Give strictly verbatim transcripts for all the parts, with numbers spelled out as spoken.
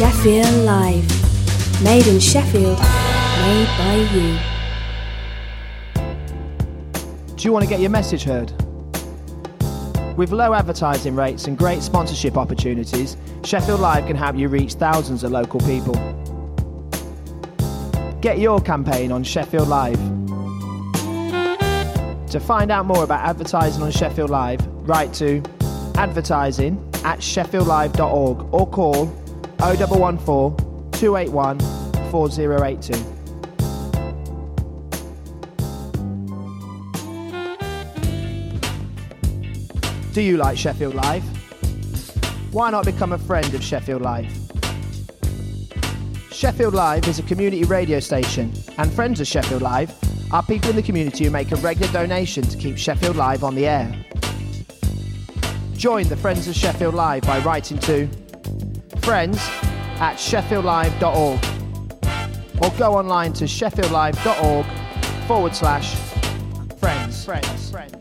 Sheffield Live. Made in Sheffield, made by you. Do you want to get your message heard? With low advertising rates and great sponsorship opportunities, Sheffield Live can help you reach thousands of local people. Get your campaign on Sheffield Live. To find out more about advertising on Sheffield Live, write to advertising at sheffield live dot org or call oh one one four, two eight one, four oh eight two. Do you like Sheffield Live? Why not become a friend of Sheffield Live? Sheffield Live is a community radio station, and friends of Sheffield Live are people in the community who make a regular donation to keep Sheffield Live on the air. Join the Friends of Sheffield Live by writing to friends at sheffield live dot org or go online to sheffield live dot org forward slash friends. Friends. Friends.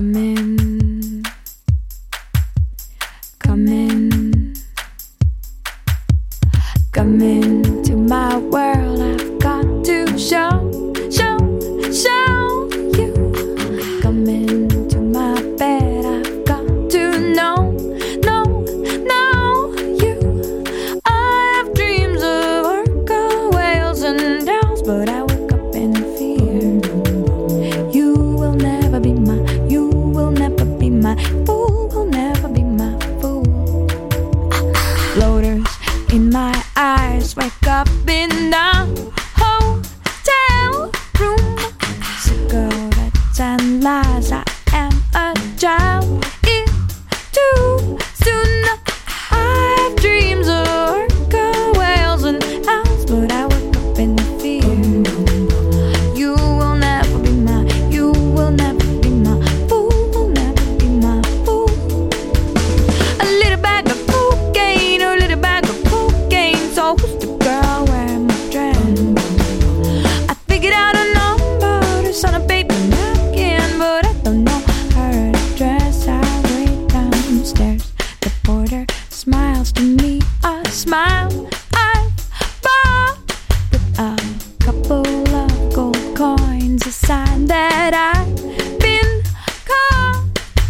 Come in, come in, come into my world. I've got to show, show, show you. Come into my bed. I've got to know, know, know you. I have dreams of orca whales and dolls, but I wake up in fear. You will never be my, you will never be my fool, will never be my fool. Floaters in my eyes, wake up in the hotel room. Cigarettes and lies, I am a child. It's too soon. I have dreams of orca whales and owls, but I wake up in fear. You will never be my, you will never be my fool, will never be my fool. A little bag of cocaine, a little bag of cocaine. So who's the girl wearing my dress? I figured out a number to sign a paper napkin, but I don't know her address. I wait downstairs. The porter smiles to me. I smile. I've bought with a couple of gold coins, a sign that I've been caught.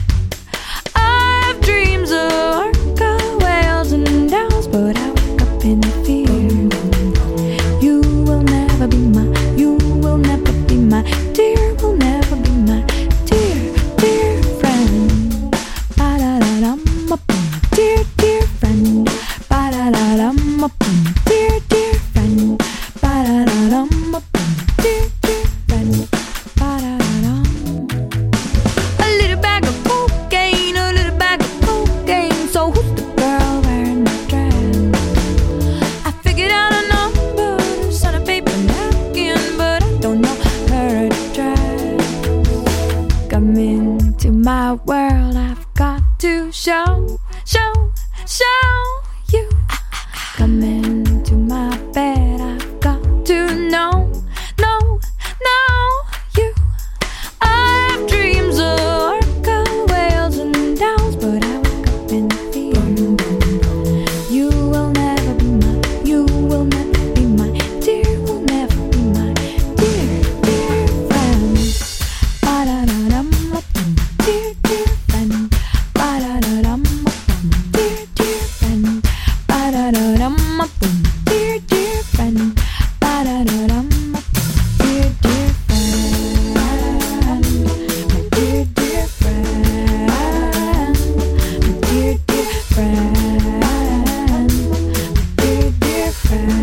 I have dreams of orca whales and owls, but I wake up in fear. You will never be my, you will never be my dear, will never be my dear, dear friend. Ba-da-da-dum-a-boom, dear, dear friend. Ba-da-da-dum-a-boom, dear, dear friend. Ba-da-da-dum-a-boom, dear, dear friend. Ba-da-da-dum. A little bag of cocaine, a little bag of cocaine. So who's the girl wearing my dress? I figured out a number to sign a paper napkin, but I don't know her address. Come into my world. I've got to show, show, show you. Come into my bed. I've got to know, know, know you. I have dreams of orca whales and owls, but I wake up in fear. You will never be my, you will never be my dear, will never be my dear, dear friend. Ba-da-da-dum-a-boom, dear, dear friend. Ba-da-da-dum-a-boom, dear, dear friend. Ba-da-da-dum-a-boom, dear, dear friend. Ba-da-da-dum-a-boom, dear, dear friend. My dear, dear friend. My dear, dear friend. My dear, dear friend.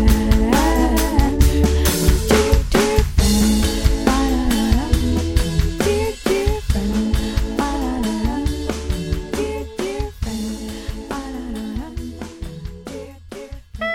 Dear, dear friend. Ba-da-da-dum-a-boom, dear, dear friend. Ba-da-da-dum-a-boom, dear, dear friend. Ba-da-da-dum-a-boom, dear, dear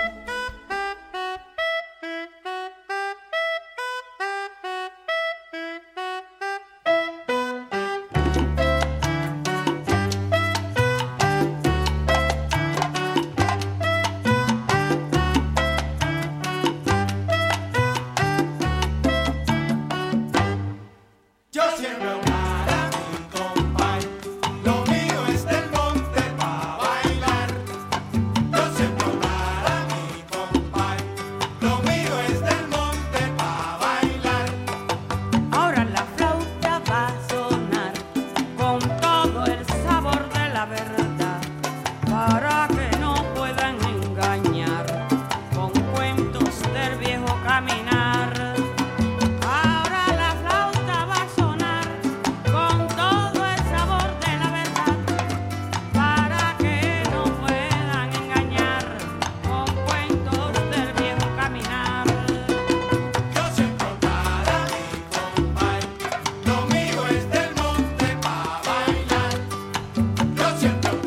Yo siempre hablar a mi compay, lo mío es del monte pa' bailar. Yo siempre hablar a mi compay, lo mío es del monte pa' bailar. Ahora la flauta va a sonar con todo el sabor de la verdad, para que no puedan engañar con cuentos del viejo caminar. Ahora la flauta va a sonar con todo el sabor de la verdad, para que no puedan engañar con cuentos del viejo caminar. Yo siempre hablar a mi compay, lo mío es del monte pa' bailar. Yo siempre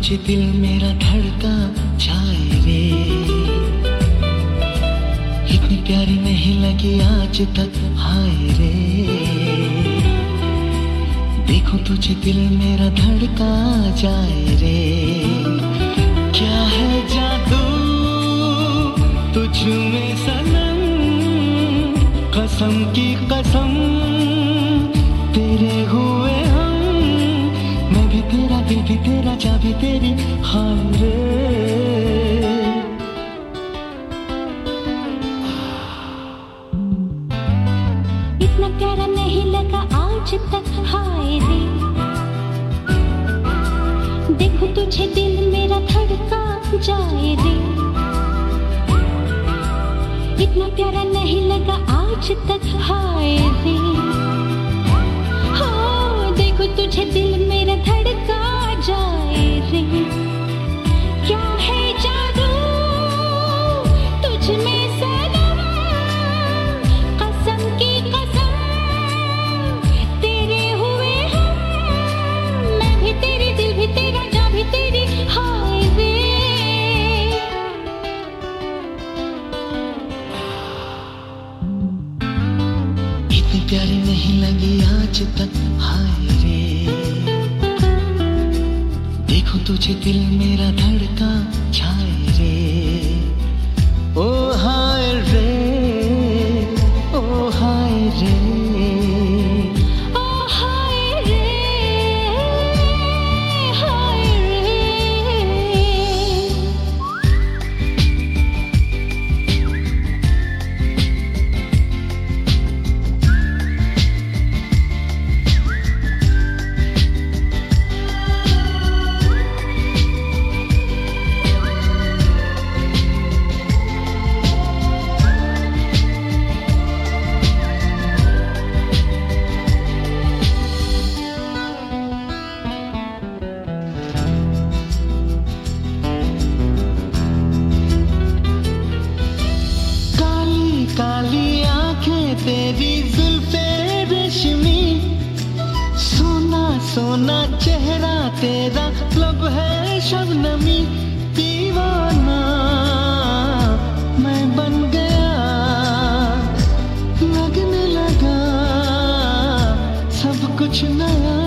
तुझे दिल मेरा धड़का जाए रे, इतनी प्यारी नहीं लगी आज तक हाय रे। देखो तुझे दिल मेरा धड़का जाए रे, क्या है जादू तुझ में सनम, कसम की कसम तेरे हुए हम, मैं भी तेरा दिल भी तेरा जा भी तेरी हाय रे। इतना प्यारा नहीं लगा आज तक हाय रे, देखो तुझे दिल मेरा धड़का जाए रे। इतना प्यारा नहीं लगा आज तक हाय रे, हो देखो तुझे दिल मेरा धड़का जाए रे। क्या है जादू तुझ में सनम, कसम की कसम तेरे हुए हम, मैं भी तेरी दिल भी तेरा जा भी तेरी हाय रे। इतनी प्यारी नहीं लगी आज तक हाय रे, देखो तुझे दिल मेरा धड़का जाए रे। ओ हाय रे, ओ हाय रे, ओ हाय रे, हाय रे। काली काली आंखें तेरी जुल्फे रेशमी, सोना सोना चेहरा तेरा लब है शबनमी। दीवाना मैं बन गया, लगने लगा सब कुछ नया।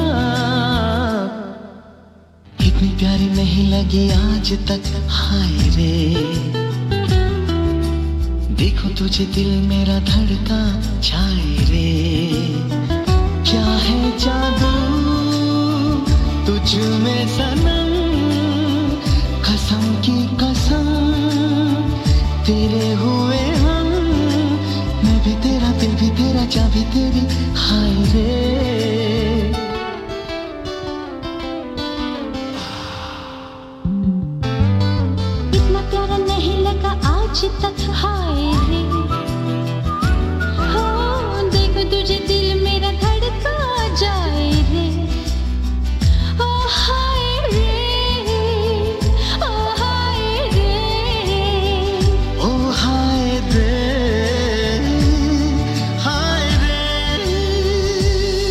इतनी प्यारी नहीं लगी आज तक हाय रे, देखो तुझे दिल मेरा धड़का जाए रे। क्या है जादू तुझ में सनम, कसम की कसम तेरे हुए हम, मैं भी तेरा दिल भी तेरा जा भी तेरी हाय रे। इतना प्यारा नहीं लगा आज तक हाय रे, हो देखो तुझे दिल मेरा धड़का जाए रे। ओ हाय रे, ओ हाय रे, ओ हाय रे, हाय रे।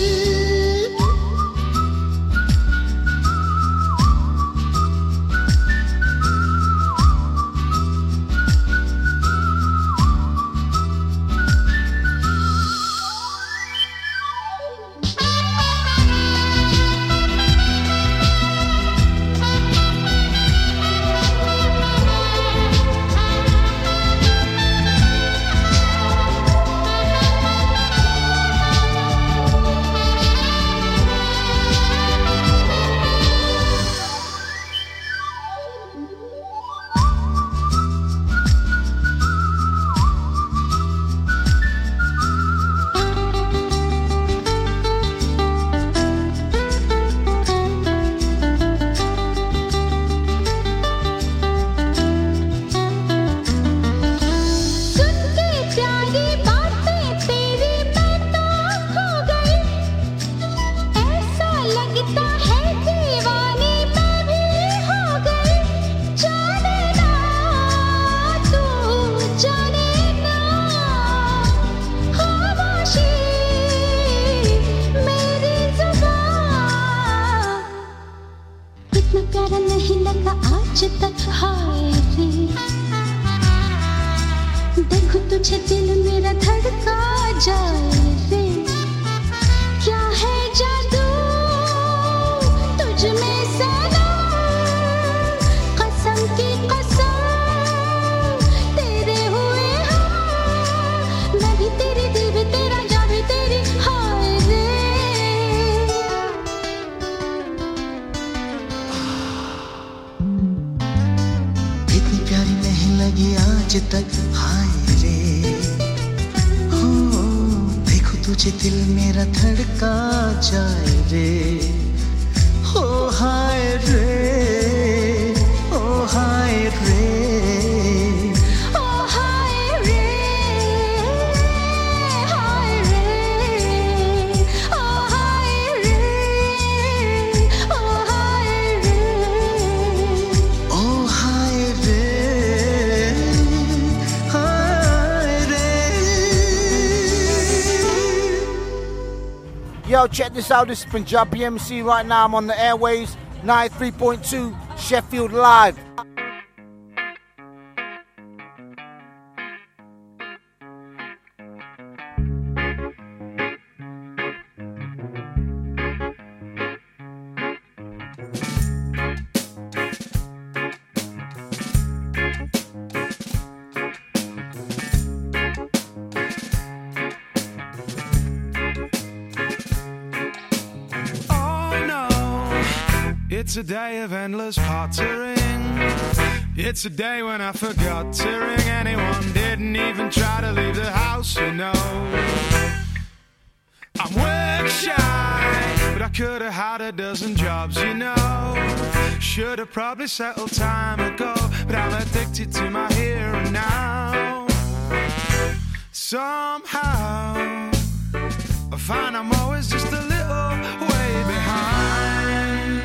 देखो तुझे दिल मेरा धड़का जाए रे क्या है जादू तुझ में सदा कसम की कसम तेरे हुए हाँ मैं भी तेरी दिल भी तेरा जा भी तेरी हाय रे इतनी प्यारी नहीं लगी आज तक हाय रे हो देखो तुझे दिल मेरा धड़का जाए रे हो हाय रे ओ हाय रे ओ हाय रे हाय रे ओ हाय रे ओ हाय रे ओ हाय रे हाय रे Yo, check this out. This is Punjabi M C right now. I'm on the airwaves, ninety-three point two Sheffield Live. Oh no, it's a day of endless pottering. It's a day when I forgot to ring anyone, didn't even try to leave the house, you know. I'm work shy, but I could have had a dozen jobs, you know. Should have probably settled time ago, but I'm addicted to my here and now. Somehow I find I'm always just a little way behind.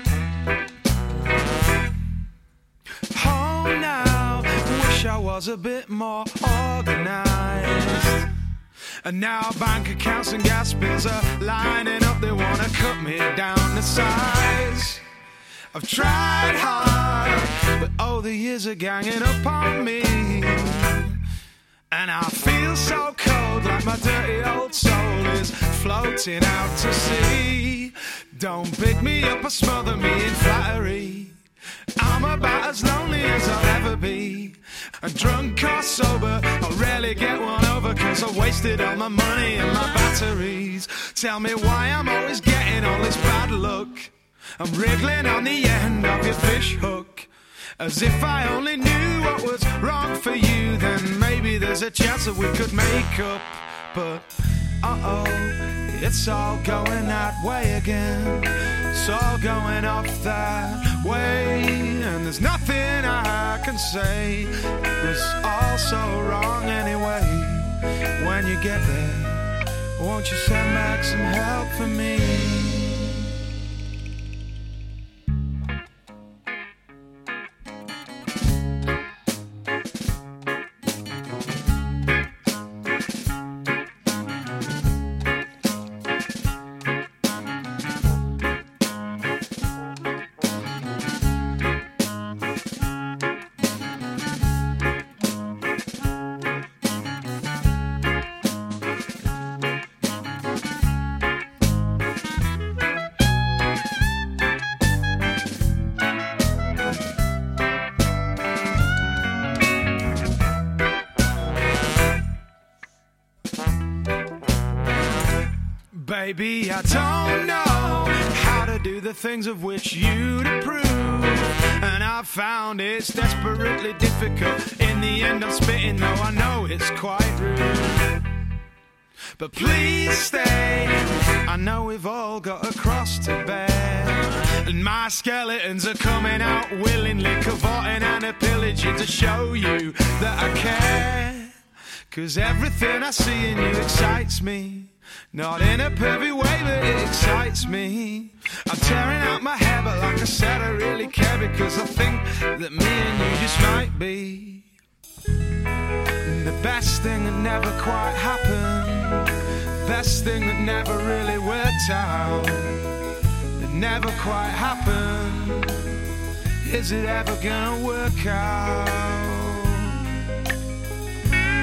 Oh, now wish I was a bit more organized. And now bank accounts and gas bills are lining up. They wanna cut me down to size. I've tried hard, but all the years are ganging up on me. And I feel so cold, like my dirty old soul is floating out to sea. Don't pick me up or smother me in flattery. I'm about as lonely as I'll ever be. And drunk or sober, I'll rarely get one over, 'cause I wasted all my money and my batteries. Tell me why I'm always getting all this bad luck. I'm wriggling on the end of your fish hook. As if I only knew what was wrong for you, then maybe there's a chance that we could make up. But uh-oh, it's all going that way again. It's all going off that way, and there's nothing I can say. It was all so wrong anyway. When you get there, won't you send back some help for me? Baby, I don't know how to do the things of which you'd approve, and I've found it's desperately difficult. In the end I'm spitting, though I know it's quite rude. But please stay, I know we've all got a cross to bear, and my skeletons are coming out willingly, cavorting and a pillaging to show you that I care. 'Cause everything I see in you excites me. Not in a pervy way, but it excites me. I'm tearing out my hair, but like I said, I really care, because I think that me and you just might be the best thing that never quite happened. Best thing that never really worked out. That never quite happened. Is it ever gonna work out?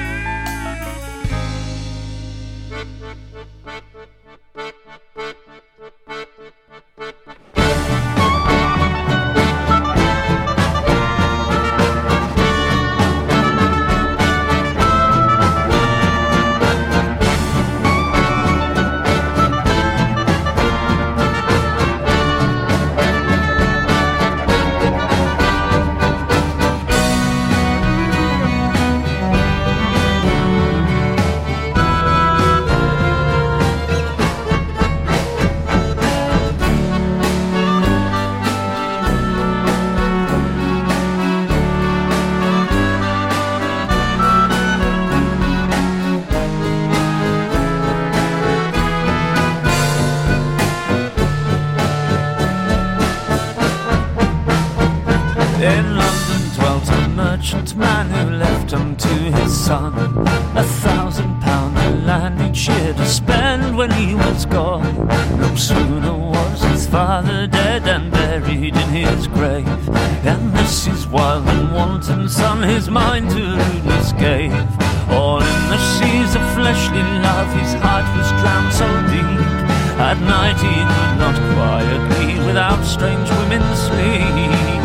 merchant man who left unto his son a thousand pound of land each year to spend when he was gone. No sooner was his father dead and buried in his grave, and this his wild and wanton son his mind to rudeness gave. All in the seas of fleshly love his heart was drowned so deep, at night he could not quietly without strange women sleep.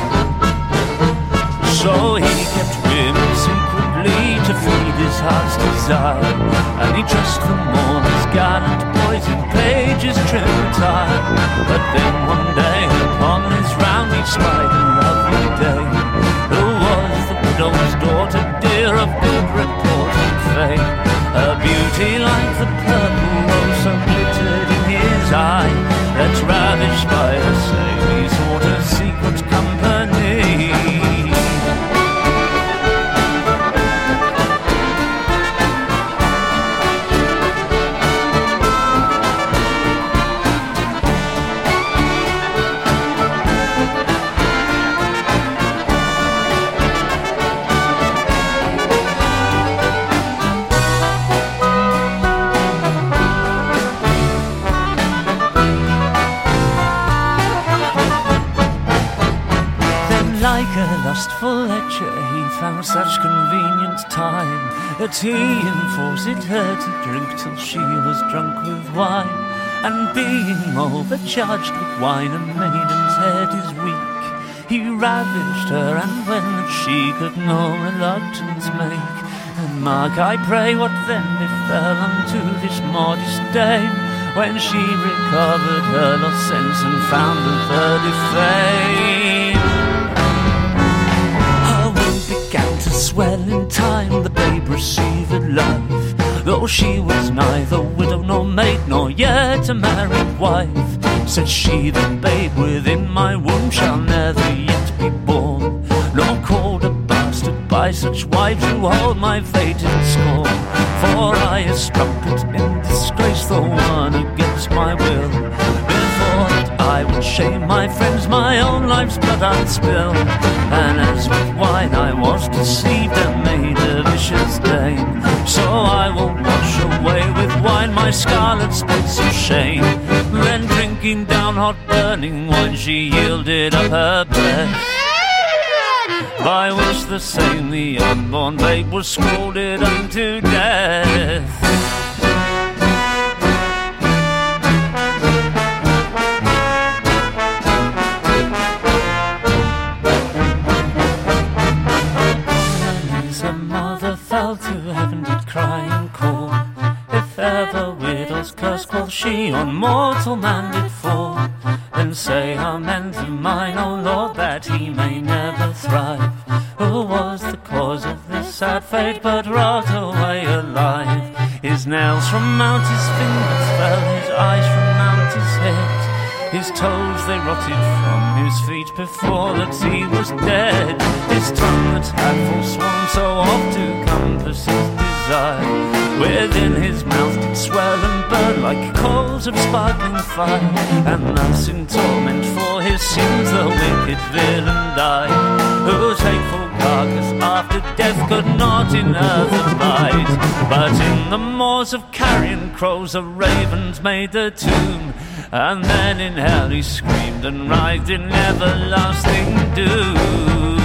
So he kept women secretly to feed his heart's desire, and he dressed them all as gallant boys in pages trim attire. But then one day upon his round he spied a lovely dame, who was the widow's daughter, dear of good report and fame. Her beauty like the purple rose so glittered in his eye, that ravished by her same he sought her secret company. Lustful lecher, he found such convenient time that he enforced her to drink till she was drunk with wine. And being overcharged with wine, a maiden's head is weak, he ravished her, and when that she could no reluctance make. And mark, I pray, what then befell unto this modest dame, when she recovered her lost sense and found a third fame. Began to swell in time, the babe received life, though she was neither widow nor maid, nor yet a married wife. Said she, the babe within my womb shall never yet be born, nor called a bastard by such wives who hold my fate in scorn. For I a strumpet in disgrace, though one against my will, before that I would shame my friends, my own life's blood I'd spill. And as with wine I was deceived and made a vicious dame, so I will wash away with wine my scarlet spots of shame. Then drinking down hot burning wine she yielded up her breath, by which the same the unborn babe was scalded unto death. To heaven did cry and call, if ever widow's curse quoth she on mortal man did fall, then say amen to mine, O Lord, that he may never thrive. Who was the cause of this sad fate, but rot away alive? His nails from out his fingers fell, his eyes from out his head, his toes they rotted from his feet before that he was dead. His tongue that had forsworn so oft to compass his desire, within his mouth did swell and burn like coals of sparkling fire. And thus in torment for his sins the wicked villain died, whose hateful carcass after death could not in earth abide. But in the moors of carrion crows the ravens made the tomb, and then in hell he screamed and writhed in everlasting doom.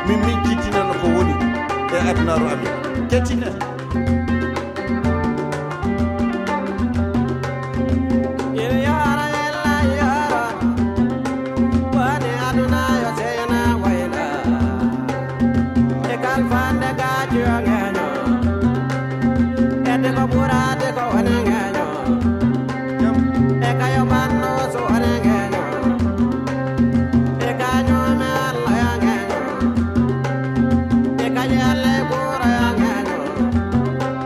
min min kittinano ko woni e adunaaru amin kettine Thank you.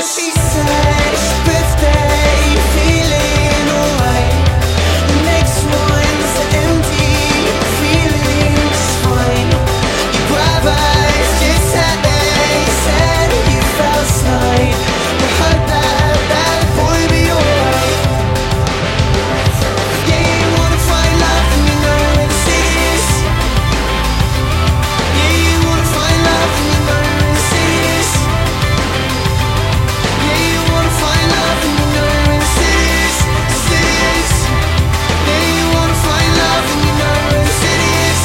she said it's her birthday, feeling alright. The next one's empty, feeling just fine. You grab eyes, just had they said you fell aside. You heard that, that boy be alright. Yeah, you wanna find love and you know it's serious. Yeah, you wanna find love and you know it's serious. Yeah, you wanna find love and you know it's serious, serious. Yeah, you wanna find love and you know it's serious.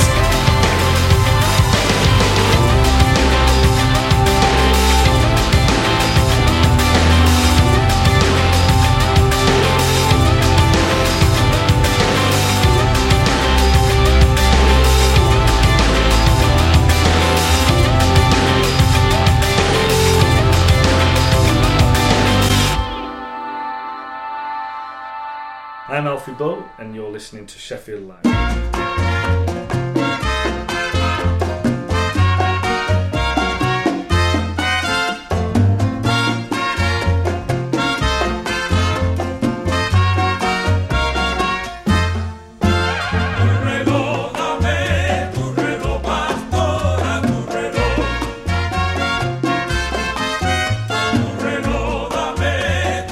I'm Alfie Bow, and you're listening to Sheffield Live.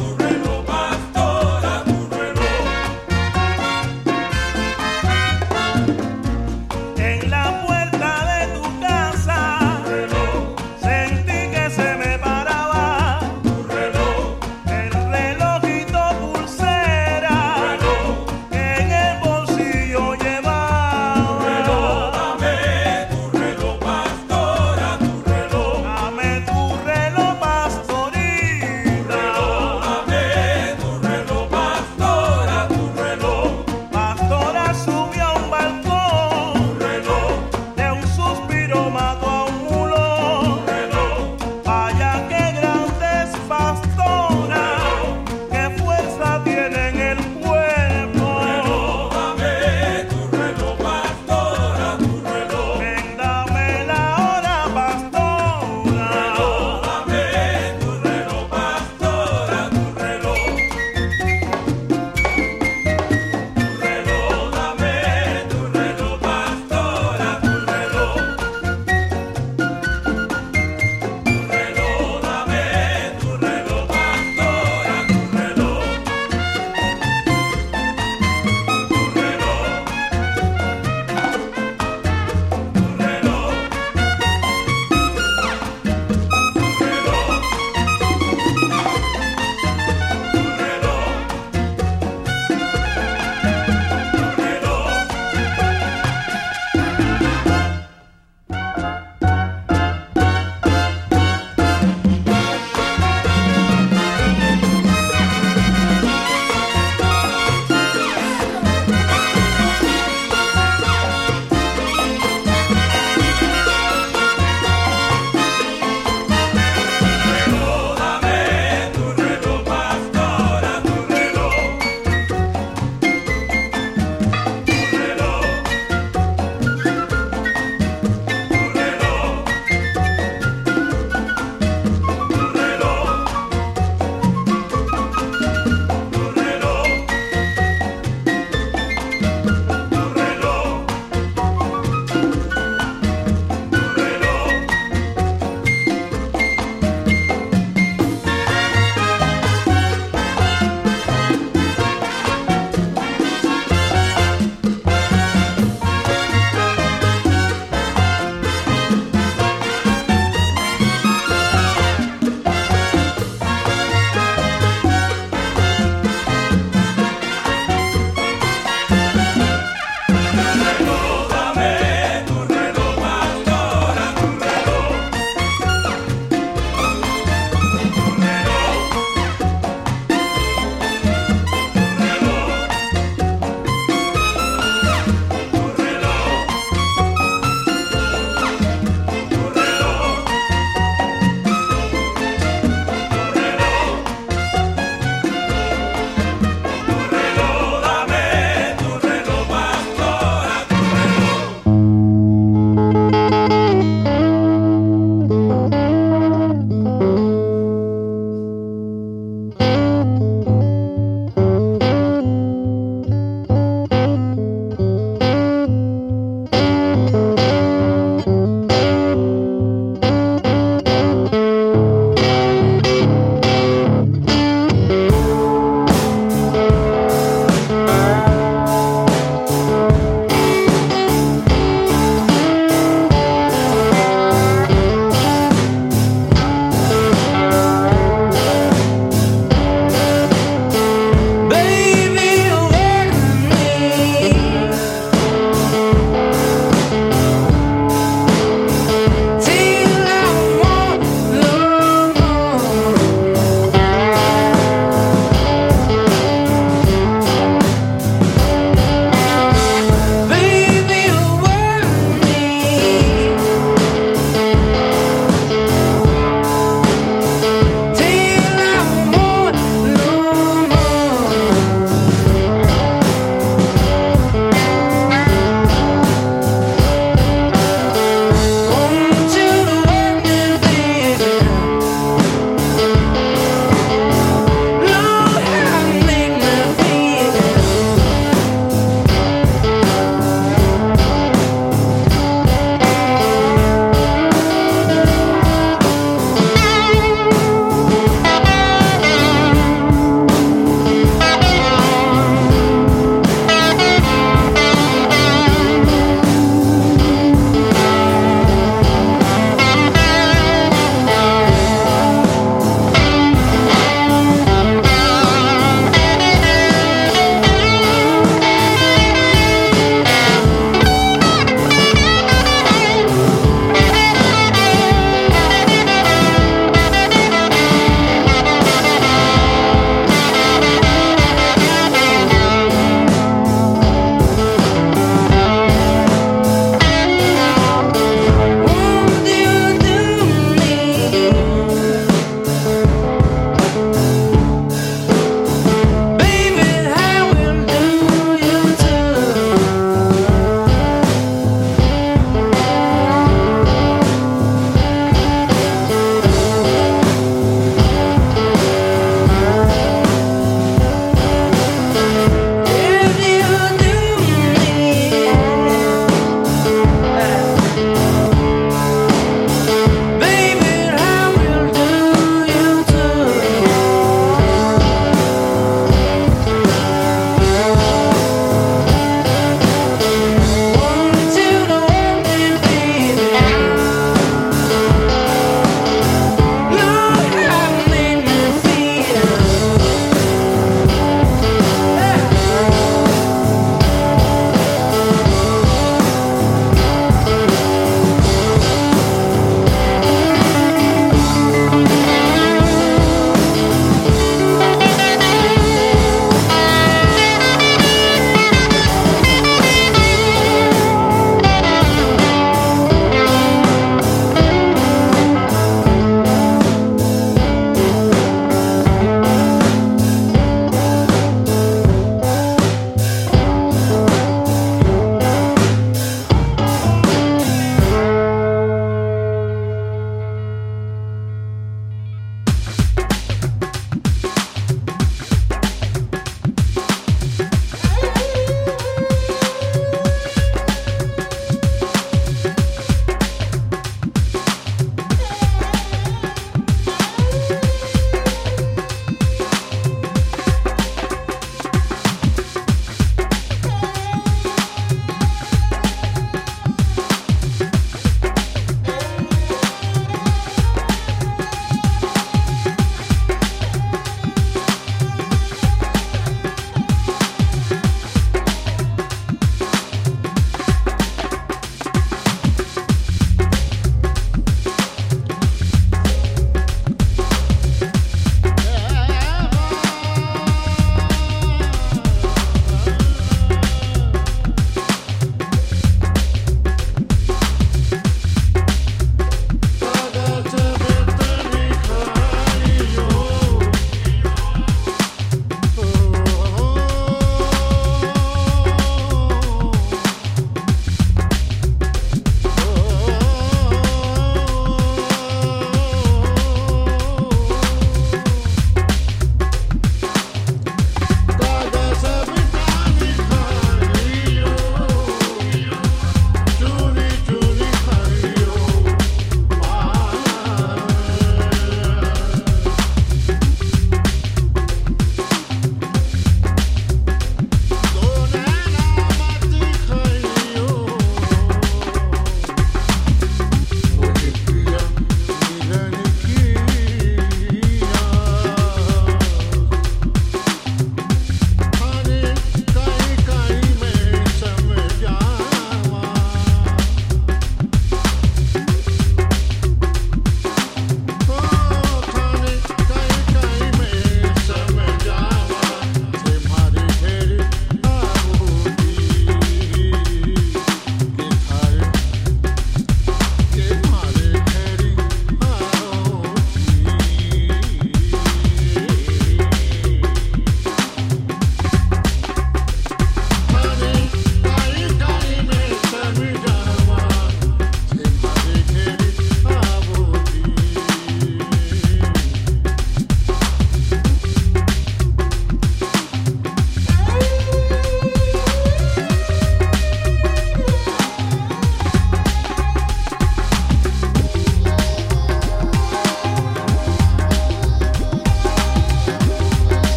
Dame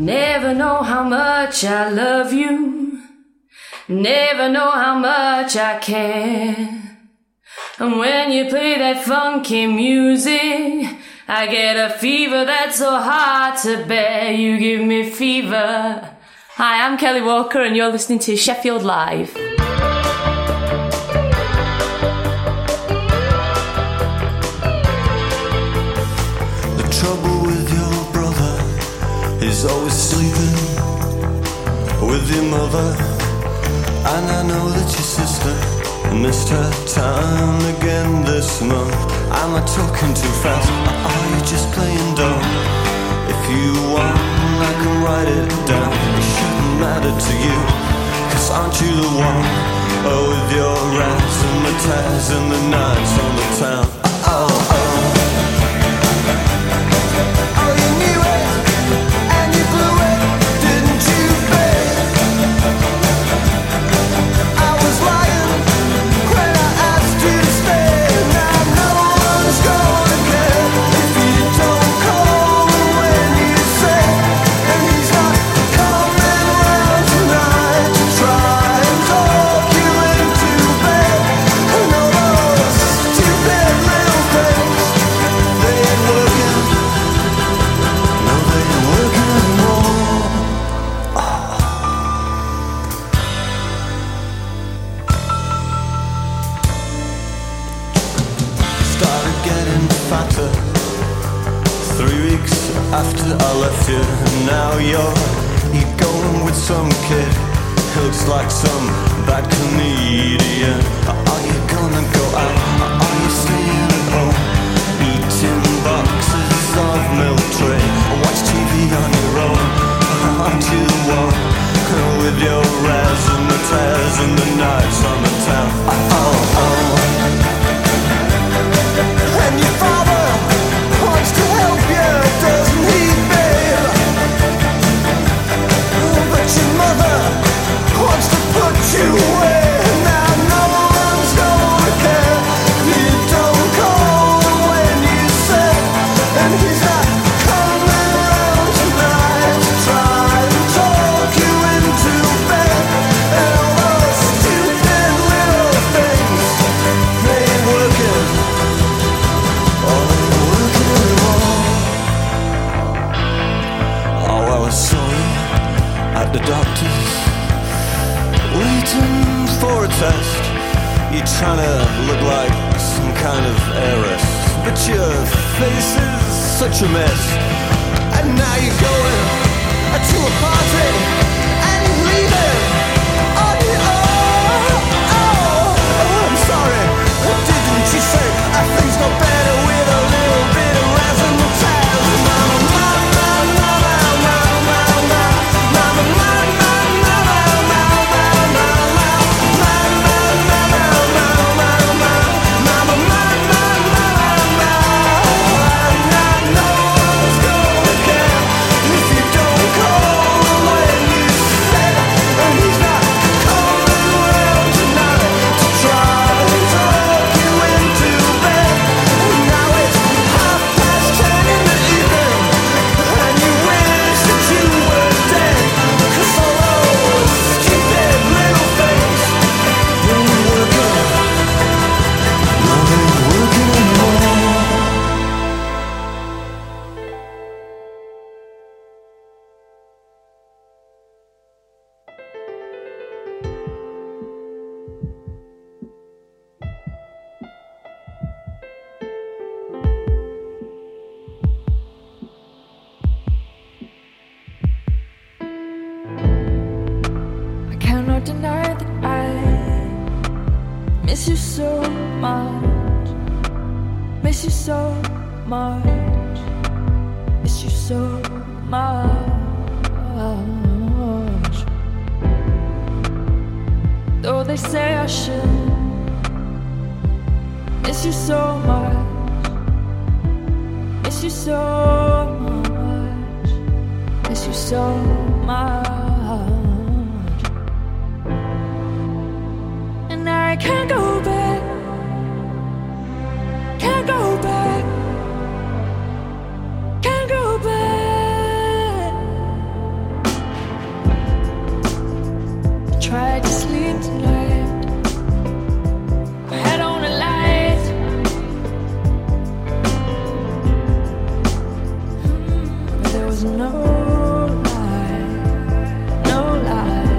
Never know how much I love you. Never know how much I care. And when you play that funky music, I get a fever that's so hard to bear. You give me fever. Hi, I'm Kelly Walker and you're listening to Sheffield Live. The trouble with your brother is always sleeping with your mother. And I know that your sister missed her time again this month. Am I talking too fast? Or are you just playing dumb? If you want, I can write it down. It shouldn't matter to you, cause aren't you the one? Oh, with your razzmatazz and the nights on the town. Oh, oh. Oh, you knew it, and you blew it, didn't you, babe? I was lying when I asked you to stay. Now no one's gonna care if you don't call when you say. And he's not coming round tonight to try and talk you into bed. And all those stupid little things, they ain't working. No, they ain't working anymore. Started getting fatter three weeks after I left you. And now you're you're going with some kid who looks like some bad comedian. Are you gonna go out? Are you staying at home? Eating boxes of milk tray, watch T V on your own. Aren't you the one with your razzmatazz and the nights on the town? Oh, oh. And your father wants to help you, doesn't he, babe? But your mother wants to put you away. Now no one's gonna care if you don't call when you say. And he's not coming around tonight to try and talk you into bed. And all those stupid little things, they ain't working. Oh, I was sorry at the doctor's, waiting for a test. You're trying to look like some kind of heiress, but your face is such a mess. And now you're going to a party and leaving on your own. Oh, oh, I'm sorry, didn't you say uh, things got better with a little bit of razzmatazz? Mama, mama, mama, mama, mama, mama, mama, mama, Deny that I miss you so much, miss you so much, miss you so much. Though they say I should miss you so much, miss you so much, miss you so much. I can't go back, can't go back, can't go back. tried to sleep tonight.